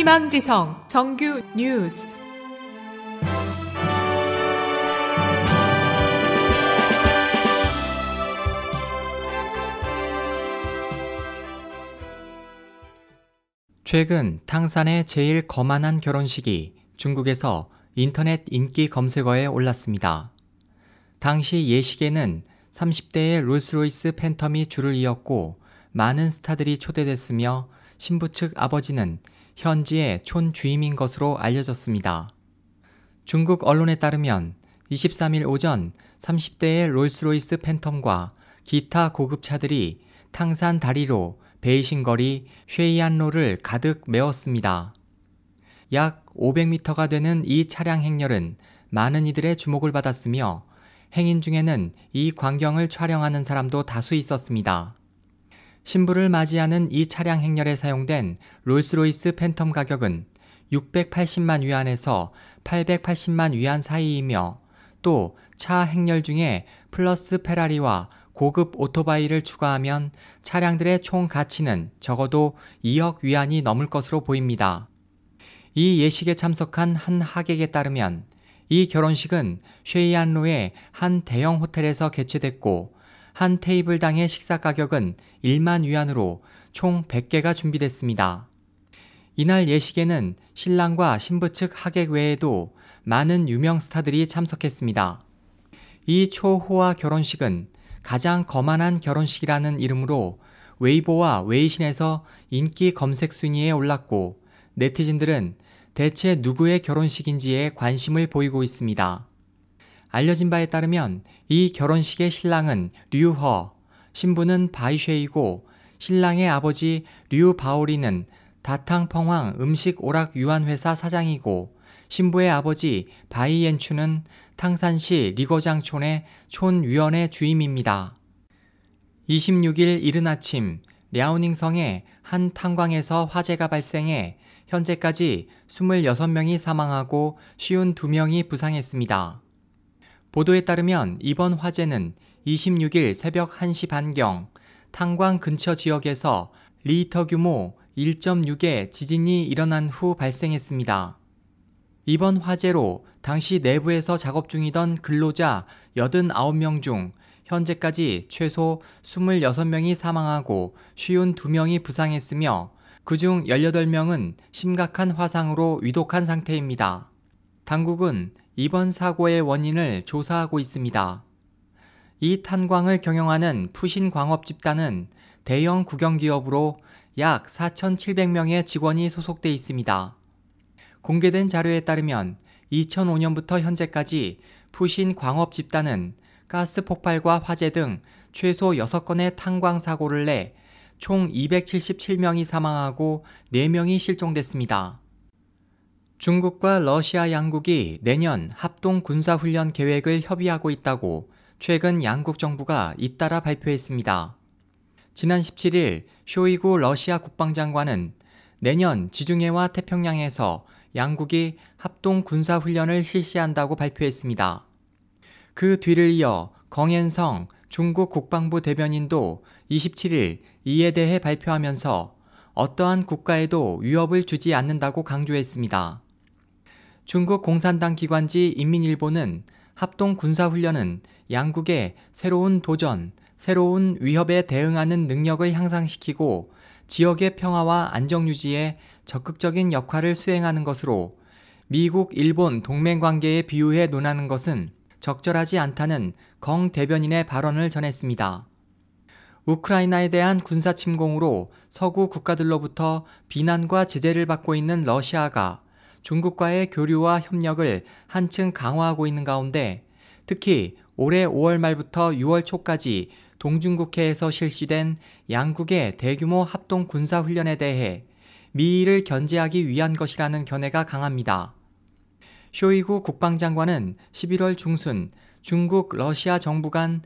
희망지성 정규 뉴스. 최근 탕산의 제일 거만한 결혼식이 중국에서 인터넷 인기 검색어에 올랐습니다. 당시 예식에는 30대의 롤스로이스 팬텀이 줄을 이었고 많은 스타들이 초대됐으며 신부 측 아버지는 현지의 촌 주임인 것으로 알려졌습니다. 중국 언론에 따르면 23일 오전 30대의 롤스로이스 팬텀과 기타 고급차들이 탕산 다리로 베이징 거리 쉐이안로를 가득 메웠습니다. 약 500m가 되는 이 차량 행렬은 많은 이들의 주목을 받았으며 행인 중에는 이 광경을 촬영하는 사람도 다수 있었습니다. 신부를 맞이하는 이 차량 행렬에 사용된 롤스로이스 팬텀 가격은 680만 위안에서 880만 위안 사이이며 또 차 행렬 중에 플러스 페라리와 고급 오토바이를 추가하면 차량들의 총 가치는 적어도 2억 위안이 넘을 것으로 보입니다. 이 예식에 참석한 한 하객에 따르면 이 결혼식은 쉐이안로의 한 대형 호텔에서 개최됐고 한 테이블당의 식사 가격은 1만 위안으로 총 100개가 준비됐습니다. 이날 예식에는 신랑과 신부 측 하객 외에도 많은 유명 스타들이 참석했습니다. 이 초호화 결혼식은 가장 거만한 결혼식이라는 이름으로 웨이보와 웨이신에서 인기 검색 순위에 올랐고 네티즌들은 대체 누구의 결혼식인지에 관심을 보이고 있습니다. 알려진 바에 따르면 이 결혼식의 신랑은 류허, 신부는 바이쉐이고 신랑의 아버지 류바오리는 다탕펑황 음식 오락 유한회사 사장이고 신부의 아버지 바이옌추는 탕산시 리거장촌의 촌위원회 주임입니다. 26일 이른 아침 랴오닝성의 한 탄광에서 화재가 발생해 현재까지 26명이 사망하고 52명이 부상했습니다. 보도에 따르면 이번 화재는 26일 새벽 1시 반경 탄광 근처 지역에서 리히터 규모 1.6의 지진이 일어난 후 발생했습니다. 이번 화재로 당시 내부에서 작업 중이던 근로자 89명 중 현재까지 최소 26명이 사망하고 52명이 부상했으며 그중 18명은 심각한 화상으로 위독한 상태입니다. 당국은 이번 사고의 원인을 조사하고 있습니다. 이 탄광을 경영하는 푸신 광업 집단은 대형 국영기업으로 약 4,700명의 직원이 소속돼 있습니다. 공개된 자료에 따르면 2005년부터 현재까지 푸신 광업 집단은 가스 폭발과 화재 등 최소 6건의 탄광 사고를 내 총 277명이 사망하고 4명이 실종됐습니다. 중국과 러시아 양국이 내년 합동 군사훈련 계획을 협의하고 있다고 최근 양국 정부가 잇따라 발표했습니다. 지난 17일 쇼이구 러시아 국방장관은 내년 지중해와 태평양에서 양국이 합동 군사훈련을 실시한다고 발표했습니다. 그 뒤를 이어 정앤성 중국 국방부 대변인도 27일 이에 대해 발표하면서 어떠한 국가에도 위협을 주지 않는다고 강조했습니다. 중국 공산당 기관지 인민일보는 합동 군사훈련은 양국의 새로운 도전, 새로운 위협에 대응하는 능력을 향상시키고 지역의 평화와 안정 유지에 적극적인 역할을 수행하는 것으로 미국, 일본 동맹 관계에 비유해 논하는 것은 적절하지 않다는 정 대변인의 발언을 전했습니다. 우크라이나에 대한 군사 침공으로 서구 국가들로부터 비난과 제재를 받고 있는 러시아가 중국과의 교류와 협력을 한층 강화하고 있는 가운데 특히 올해 5월 말부터 6월 초까지 동중국해에서 실시된 양국의 대규모 합동 군사훈련에 대해 미의를 견제하기 위한 것이라는 견해가 강합니다. 쇼이구 국방장관은 11월 중순 중국 러시아 정부 간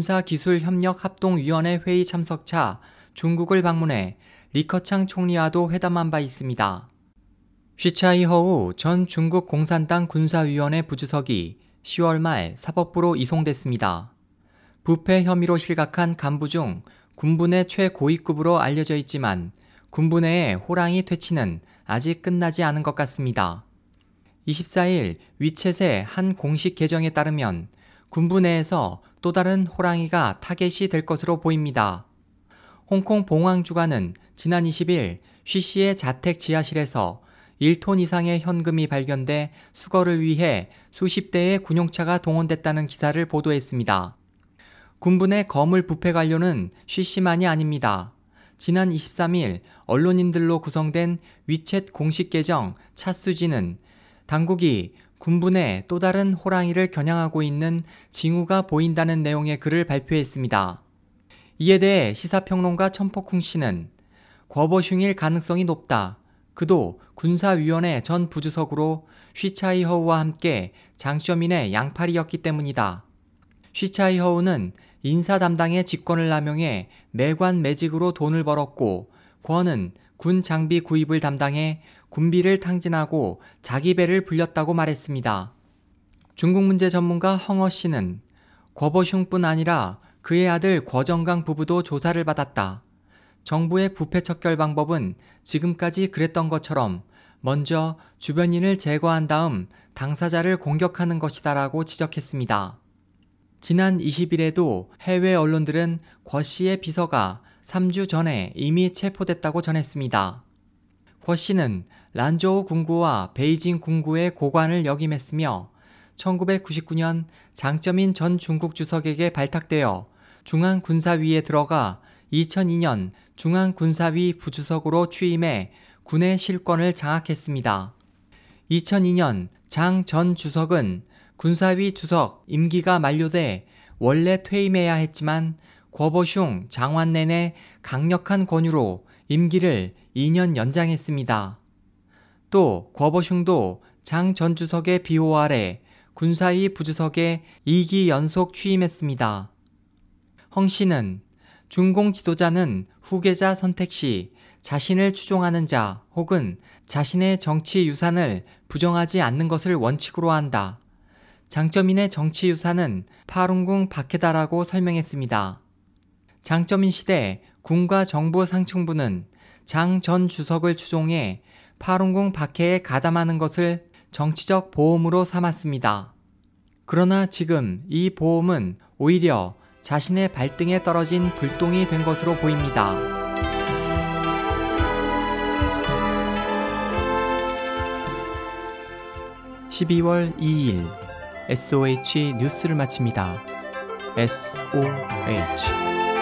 군사기술협력합동위원회 회의 참석차 중국을 방문해 리커창 총리와도 회담한 바 있습니다. 쉬차이허우 전 중국 공산당 군사위원회 부주석이 10월 말 사법부로 이송됐습니다. 부패 혐의로 실각한 간부 중 군부 내 최고위급으로 알려져 있지만 군부 내의 호랑이 퇴치는 아직 끝나지 않은 것 같습니다. 24일 위챗의 한 공식 계정에 따르면 군부 내에서 또 다른 호랑이가 타겟이 될 것으로 보입니다. 홍콩 봉황주간은 지난 20일 쉬 씨의 자택 지하실에서 1톤 이상의 현금이 발견돼 수거를 위해 수십 대의 군용차가 동원됐다는 기사를 보도했습니다. 군부 내 거물 부패 관료는 쉬 씨만이 아닙니다. 지난 23일 언론인들로 구성된 위챗 공식 계정 차수지는 당국이 군부 내 또 다른 호랑이를 겨냥하고 있는 징후가 보인다는 내용의 글을 발표했습니다. 이에 대해 시사평론가 천폭쿵 씨는 궈버슝일 가능성이 높다. 그도 군사위원회 전 부주석으로 쉬차이허우와 함께 장셔민의 양팔이었기 때문이다. 쉬차이허우는 인사 담당의 직권을 남용해 매관 매직으로 돈을 벌었고 권은 군 장비 구입을 담당해 군비를 탕진하고 자기 배를 불렸다고 말했습니다. 중국 문제 전문가 헝어 씨는 궈버슝뿐 아니라 그의 아들 궈정강 부부도 조사를 받았다. 정부의 부패 척결 방법은 지금까지 그랬던 것처럼 먼저 주변인을 제거한 다음 당사자를 공격하는 것이다라고 지적했습니다. 지난 20일에도 해외 언론들은 궈 씨의 비서가 3주 전에 이미 체포됐다고 전했습니다. 궈 씨는 란저우 군구와 베이징 군구의 고관을 역임했으며 1999년 장쩌민 전 중국 주석에게 발탁되어 중앙군사위에 들어가 2002년 중앙군사위 부주석으로 취임해 군의 실권을 장악했습니다. 2002년 장 전 주석은 군사위 주석 임기가 만료돼 원래 퇴임해야 했지만 궈버슝 장관 내내 강력한 권유로 임기를 2년 연장했습니다. 또 궈버슝도 장 전 주석의 비호 아래 군사위 부주석에 2기 연속 취임했습니다. 헝 씨는 중공 지도자는 후계자 선택 시 자신을 추종하는 자 혹은 자신의 정치 유산을 부정하지 않는 것을 원칙으로 한다. 장쩌민의 정치 유산은 파룬궁 박해다라고 설명했습니다. 장쩌민 시대 군과 정부 상층부는 장 전 주석을 추종해 파룬궁 박해에 가담하는 것을 정치적 보험으로 삼았습니다. 그러나 지금 이 보험은 오히려 자신의 발등에 떨어진 불똥이 된 것으로 보입니다. (12월 2일) SOH 뉴스를 마칩니다. SOH